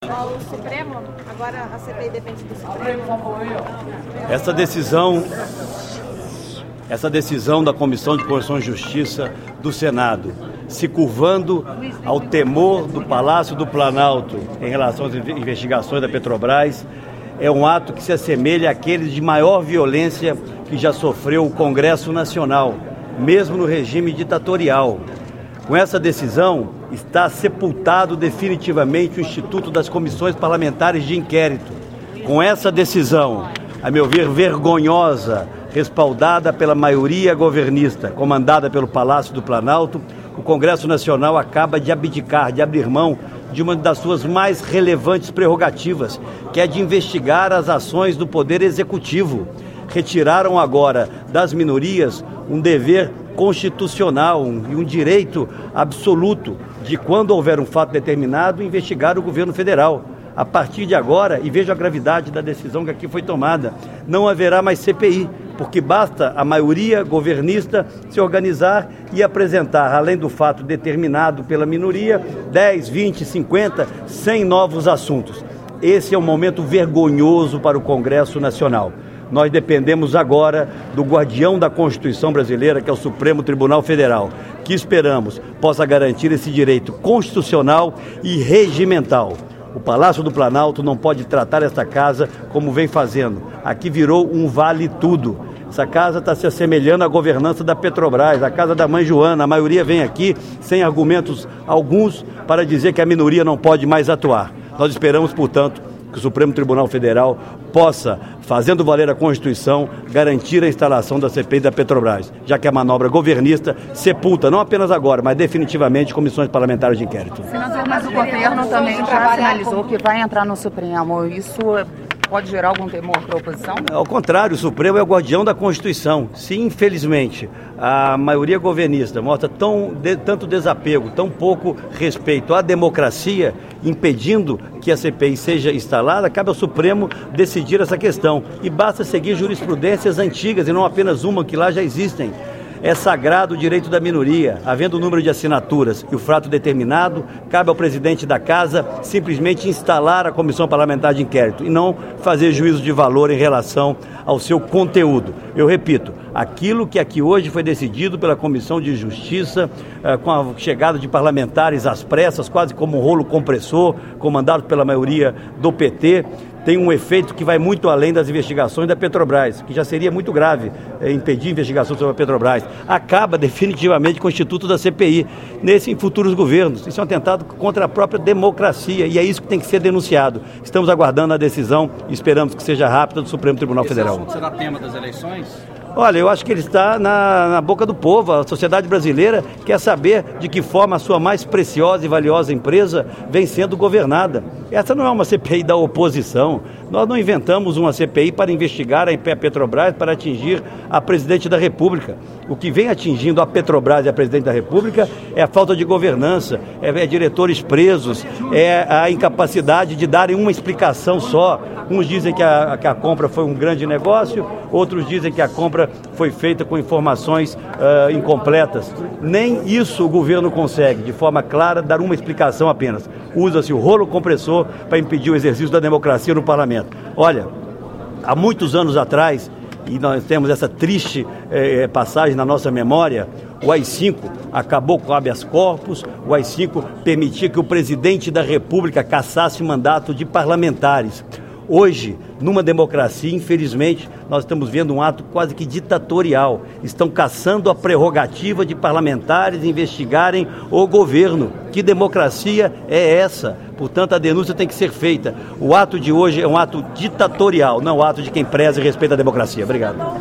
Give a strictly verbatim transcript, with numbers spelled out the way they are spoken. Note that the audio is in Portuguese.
ao Supremo? Agora a C P I depende do Supremo? Essa decisão, essa decisão da Comissão de Constituição e Justiça do Senado, se curvando ao temor do Palácio do Planalto em relação às investigações da Petrobras, é um ato que se assemelha àqueles de maior violência que já sofreu o Congresso Nacional, mesmo no regime ditatorial. Com essa decisão, está sepultado definitivamente o Instituto das Comissões Parlamentares de Inquérito. Com essa decisão, a meu ver, vergonhosa, respaldada pela maioria governista, comandada pelo Palácio do Planalto, o Congresso Nacional acaba de abdicar, de abrir mão de uma das suas mais relevantes prerrogativas, que é de investigar as ações do Poder Executivo. Retiraram agora das minorias um dever constitucional e um direito absoluto de, quando houver um fato determinado, investigar o governo federal. A partir de agora, e veja a gravidade da decisão que aqui foi tomada, não haverá mais C P I, porque basta a maioria governista se organizar e apresentar, além do fato determinado pela minoria, dez, vinte, cinquenta, cem novos assuntos. Esse é um momento vergonhoso para o Congresso Nacional. Nós dependemos agora do guardião da Constituição brasileira, que é o Supremo Tribunal Federal, que esperamos possa garantir esse direito constitucional e regimental. O Palácio do Planalto não pode tratar esta casa como vem fazendo. Aqui virou um vale-tudo. Essa casa está se assemelhando à governança da Petrobras, a casa da mãe Joana. A maioria vem aqui sem argumentos alguns para dizer que a minoria não pode mais atuar. Nós esperamos, portanto, que o Supremo Tribunal Federal possa, fazendo valer a Constituição, garantir a instalação da C P I da Petrobras, já que a manobra governista sepulta, não apenas agora, mas definitivamente, comissões parlamentares de inquérito. Senador, mas o governo também já sinalizou que vai entrar no Supremo. Isso pode gerar algum temor para a oposição? Ao contrário, o Supremo é o guardião da Constituição. Se, infelizmente, a maioria governista mostra tão, de, tanto desapego, tão pouco respeito à democracia, impedindo que a C P I seja instalada, cabe ao Supremo decidir essa questão. E basta seguir jurisprudências antigas e não apenas uma que lá já existem. É sagrado o direito da minoria. Havendo o número de assinaturas e o fato determinado, cabe ao presidente da Casa simplesmente instalar a Comissão Parlamentar de Inquérito e não fazer juízo de valor em relação ao seu conteúdo. Eu repito, aquilo que aqui hoje foi decidido pela Comissão de Justiça, eh, com a chegada de parlamentares às pressas, quase como um rolo compressor, comandado pela maioria do P T, tem um efeito que vai muito além das investigações da Petrobras, que já seria muito grave é, impedir investigação sobre a Petrobras. Acaba definitivamente com o Instituto da C P I, nesse em futuros governos. Isso é um atentado contra a própria democracia e é isso que tem que ser denunciado. Estamos aguardando a decisão e esperamos que seja rápida do Supremo Tribunal Federal. Esse assunto será tema das eleições? Olha, eu acho que ele está na, na boca do povo. A sociedade brasileira quer saber de que forma a sua mais preciosa e valiosa empresa vem sendo governada. Essa não é uma C P I da oposição. Nós não inventamos uma C P I para investigar a Petrobras, para atingir a presidente da República. O que vem atingindo a Petrobras e a presidente da República é a falta de governança, é, é diretores presos, é a incapacidade de darem uma explicação só. Uns dizem que a, que a compra foi um grande negócio, outros dizem que a compra foi feita com informações uh, incompletas. Nem isso o governo consegue, de forma clara, dar uma explicação apenas. Usa-se o rolo compressor para impedir o exercício da democracia no parlamento. Olha, há muitos anos atrás, e nós temos essa triste eh, passagem na nossa memória, o A I cinco acabou com o habeas corpus, o A I cinco permitia que o presidente da República cassasse mandato de parlamentares. Hoje, numa democracia, infelizmente, nós estamos vendo um ato quase que ditatorial. Estão caçando a prerrogativa de parlamentares investigarem o governo. Que democracia é essa? Portanto, a denúncia tem que ser feita. O ato de hoje é um ato ditatorial, não um ato de quem preza e respeita a democracia. Obrigado.